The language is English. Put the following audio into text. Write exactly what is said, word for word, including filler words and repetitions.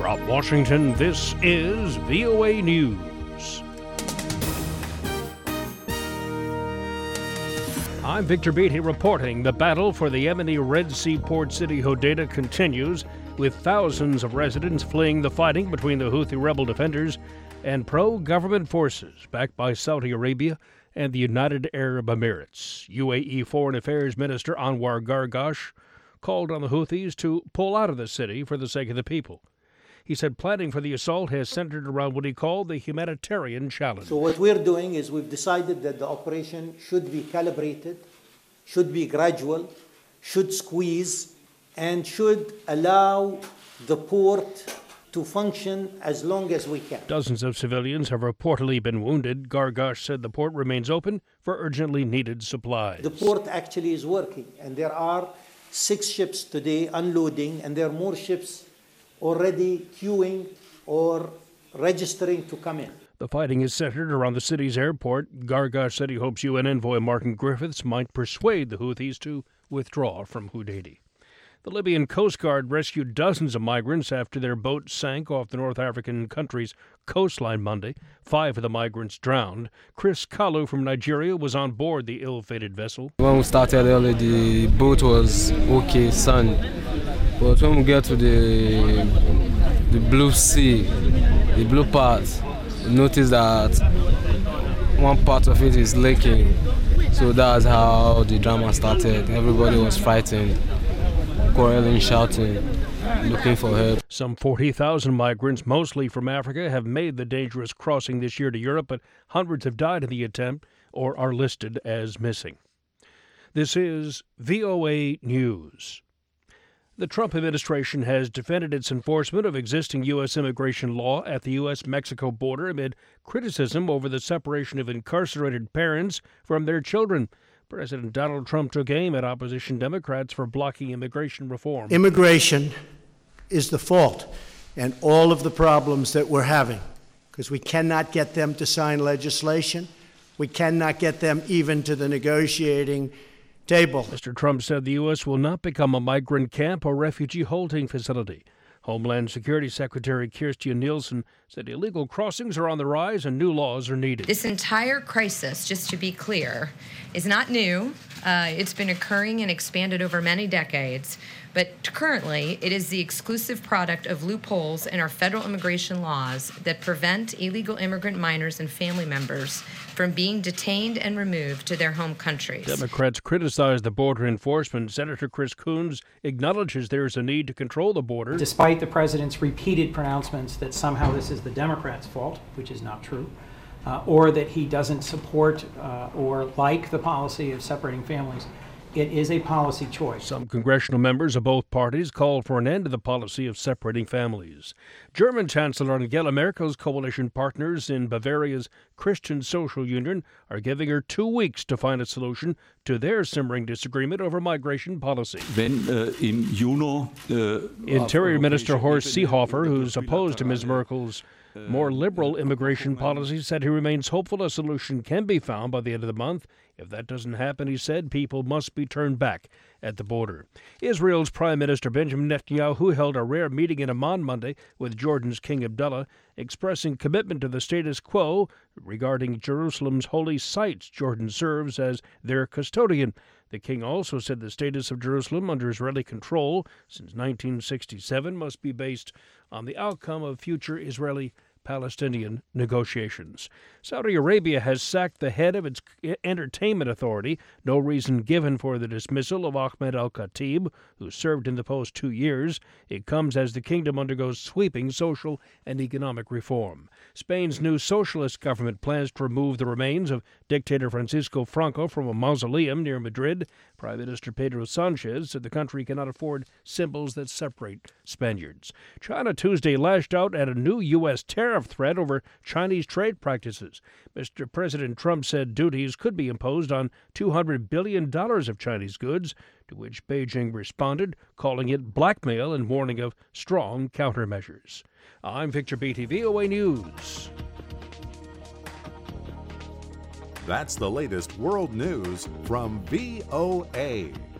From Washington, this is V O A News. I'm Victor Beatty reporting. The battle for the Yemeni Red Sea port city Hodeidah continues, with thousands of residents fleeing the fighting between the Houthi rebel defenders and pro-government forces backed by Saudi Arabia and the United Arab Emirates. U A E Foreign Affairs Minister Anwar Gargash called on the Houthis to pull out of the city for the sake of the people. He said planning for the assault has centered around what he called the humanitarian challenge. So what we're doing is we've decided that the operation should be calibrated, should be gradual, should squeeze, and should allow the port to function as long as we can. Dozens of civilians have reportedly been wounded. Gargash said the port remains open for urgently needed supplies. The port actually is working, and there are six ships today unloading, and there are more ships already queuing or registering to come in. The fighting is centered around the city's airport. Gargash said he hopes U N envoy Martin Griffiths might persuade the Houthis to withdraw from Hodeidah. The Libyan Coast Guard rescued dozens of migrants after their boat sank off the North African country's coastline Monday. Five of the migrants drowned. Chris Kalu from Nigeria was on board the ill-fated vessel. When we started early, the boat was okay, sun. But when we get to the the blue sea, the blue part, we notice that one part of it is leaking. So that's how the drama started. Everybody was frightened, quarreling, shouting, looking for help. Some forty thousand migrants, mostly from Africa, have made the dangerous crossing this year to Europe, but hundreds have died in the attempt or are listed as missing. This is V O A News. The Trump administration has defended its enforcement of existing U S immigration law at the U S Mexico border amid criticism over the separation of incarcerated parents from their children. President Donald Trump took aim at opposition Democrats for blocking immigration reform. Immigration is the fault in all of the problems that we're having, because we cannot get them to sign legislation. We cannot get them even to the negotiating table. Mister Trump said the U S will not become a migrant camp or refugee holding facility. Homeland Security Secretary Kirstjen Nielsen said illegal crossings are on the rise and new laws are needed. This entire crisis, just to be clear, is not new. Uh, it's been occurring and expanded over many decades. But currently, it is the exclusive product of loopholes in our federal immigration laws that prevent illegal immigrant minors and family members from being detained and removed to their home countries. Democrats criticize the border enforcement. Senator Chris Coons acknowledges there is a need to control the border. Despite the president's repeated pronouncements that somehow this is the Democrats' fault, which is not true, uh, or that he doesn't support uh, or like the policy of separating families, it is a policy choice. Some congressional members of both parties called for an end to the policy of separating families. German Chancellor Angela Merkel's coalition partners in Bavaria's Christian Social Union are giving her two weeks to find a solution to their simmering disagreement over migration policy. Wenn, uh, im Juni, uh, Interior Minister Horst Seehofer, who's opposed to Miz Merkel's more liberal immigration policy, said he remains hopeful a solution can be found by the end of the month. If that doesn't happen, he said, people must be turned back at the border. Israel's Prime Minister Benjamin Netanyahu held a rare meeting in Amman Monday with Jordan's King Abdullah, expressing commitment to the status quo regarding Jerusalem's holy sites. Jordan serves as their custodian. The king also said the status of Jerusalem under Israeli control since nineteen sixty-seven must be based on the outcome of future Israeli Palestinian negotiations. Saudi Arabia has sacked the head of its entertainment authority. No reason given for the dismissal of Ahmed Al-Khatib, who served in the post two years. It comes as the kingdom undergoes sweeping social and economic reform. Spain's new socialist government plans to remove the remains of dictator Francisco Franco from a mausoleum near Madrid. Prime Minister Pedro Sanchez said the country cannot afford symbols that separate Spaniards. China Tuesday lashed out at a new U S tariff threat over Chinese trade practices. Mister President Trump said duties could be imposed on two hundred billion dollars of Chinese goods, to which Beijing responded, calling it blackmail and warning of strong countermeasures. I'm Victor Beatty, V O A News. That's the latest world news from V O A.